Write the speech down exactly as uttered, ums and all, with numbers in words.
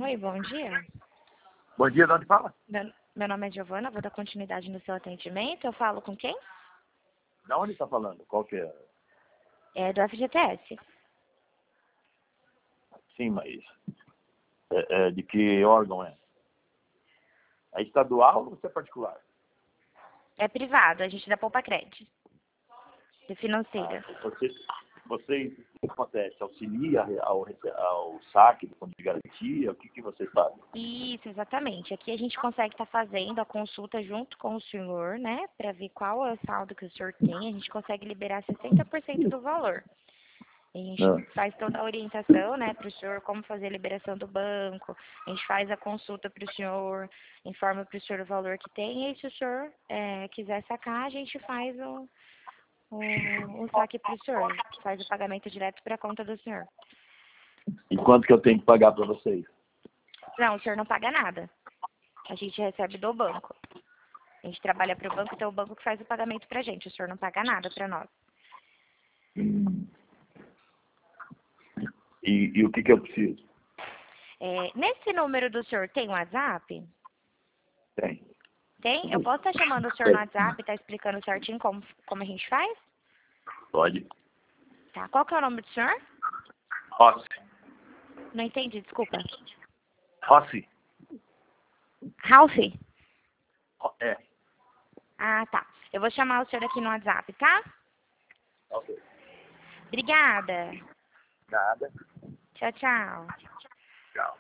Oi, bom dia. Bom dia, de onde fala? Meu, meu nome é Giovana, vou dar continuidade no seu atendimento. Eu falo com quem? De onde está falando? Qual que é? É do F G T S. Sim, mas é, é, de que órgão é? É estadual ou você é particular? É privado, a gente dá poupa crédito. De financeira. Ah, você, você, o que acontece? Auxilia ao, ao saque do fundo de garantia? O que, que você faz? Isso, exatamente. Aqui a gente consegue estar fazendo a consulta junto com o senhor, né? Para ver qual é o saldo que o senhor tem. A gente consegue liberar sessenta por cento do valor. A gente Não. faz toda a orientação, né, para o senhor como fazer a liberação do banco. A gente faz a consulta para o senhor, informa para o senhor o valor que tem. E aí, se o senhor é, quiser sacar, a gente faz o, o, o saque para o senhor. Faz o pagamento direto para a conta do senhor. E quanto que eu tenho que pagar para vocês? Não, o senhor não paga nada. A gente recebe do banco. A gente trabalha para o banco, então é o banco que faz o pagamento para a gente. O senhor não paga nada para nós. Hum. E, e o que, que eu preciso? É, nesse número do senhor tem WhatsApp? Tem. Tem? Eu posso estar chamando o senhor no WhatsApp e estar explicando certinho como, como a gente faz? Pode. Tá. Qual que é o nome do senhor? Rossi. Não entendi, desculpa. Rossi. Ralph? Ro- É. Ah, tá. Eu vou chamar o senhor aqui no WhatsApp, tá? Ok. Obrigada. Nada. Tchau, tchau.